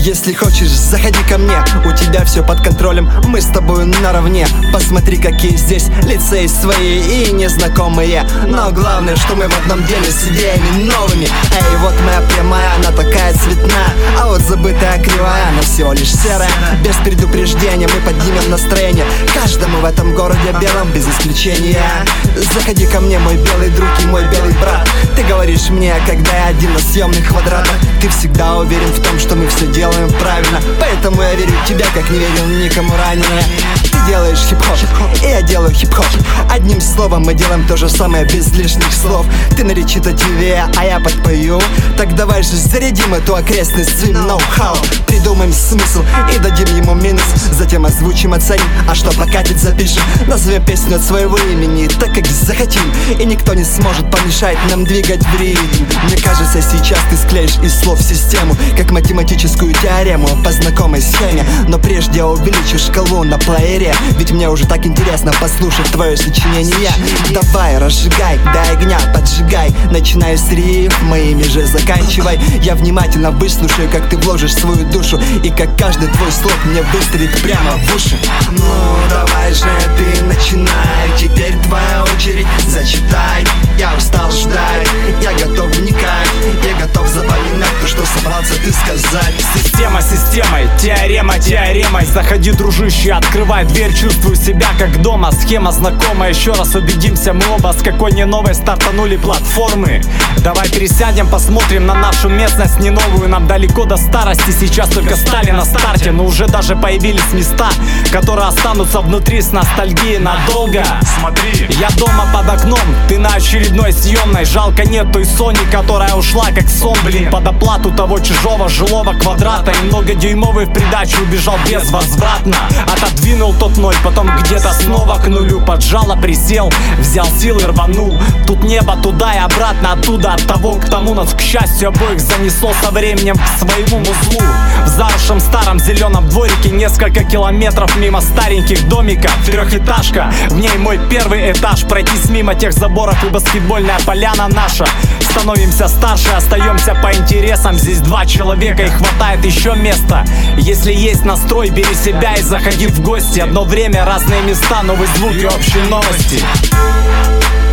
Если хочешь, заходи ко мне, у тебя все под контролем, мы с тобой наравне. Посмотри, какие здесь лица и свои, и незнакомые. Но главное, что мы в одном деле с идеями новыми. Эй, вот моя прямая, она такая цветная, а вот забытая кривая, она всего лишь серая. Без предупреждения мы поднимем настроение каждому в этом городе белом, без исключения. Заходи ко мне, мой белый друг и мой белый брат. Ты говоришь мне, когда я один на съемных квадратах, ты всегда уверен в том, что мы все делаем правильно. Поэтому я верю в тебя, как не верил никому ранее. Ты делаешь хип-хоп, и я делаю хип-хоп. Одним словом мы делаем то же самое без лишних слов. Ты наречитативее, а я подпою. Так давай же зарядим эту окрестность своим ноу-хау. Придумаем смысл и дадим ему минус, затем озвучим, оценим, а что прокатит, запишем. Назовем песню от своего имени, так как захотим, и никто не сможет помешать нам двигать в ритм. Мне кажется, сейчас ты склеишь из слов систему, как математическую теорему по знакомой схеме. Но прежде я увеличу шкалу на плеере, ведь мне уже так интересно послушать твое сочинение. Давай, разжигай, до огня поджигай, начинай с риф, моими же заканчивай. Я внимательно выслушаю, как ты вложишь свою душу, и как каждый твой слог мне выстрелит прямо в уши. Ну давай же ты начинай, теперь твоя очередь, зачитай. Я устал ждать, я готов вникать, я готов запоминать то, что собрался ты сказать. Система системой, теорема теоремой. Заходи, дружище, открывай дверь, чувствую себя как дома. Схема знакомая, еще раз убедимся мы оба, с какой не новой стартанули платформы. Давай пересядем, посмотрим на нашу местность не новую. Нам далеко до старости, сейчас только стали на старте, но уже даже появились места, которые останутся внутри с ностальгией надолго. Смотри, я дома под окном, ты на очередной съемной. Жалко нет той Сони, которая ушла как сон, блин, под оплату того чужого жилого квадрата. И многодюймовый в придачу убежал безвозвратно. Отодвинул тот ноль, потом где-то снова к нулю. Поджало, присел, взял силы, рванул. Тут небо туда и обратно, оттуда от того к тому. Нас, к счастью, обоих занесло со временем к своему узлу. В заросшем старом зеленом дворике несколько километров мимо стареньких домиков. Трехэтажка, в ней мой первый этаж. Пройтись мимо тех заборов и баскетбольная поляна наша. Становимся старше, остаемся по интересам. Здесь два человека и хватает еще места. Если есть настрой, бери себя и заходи в гости. Одно время, разные места, новый звук и общие новости.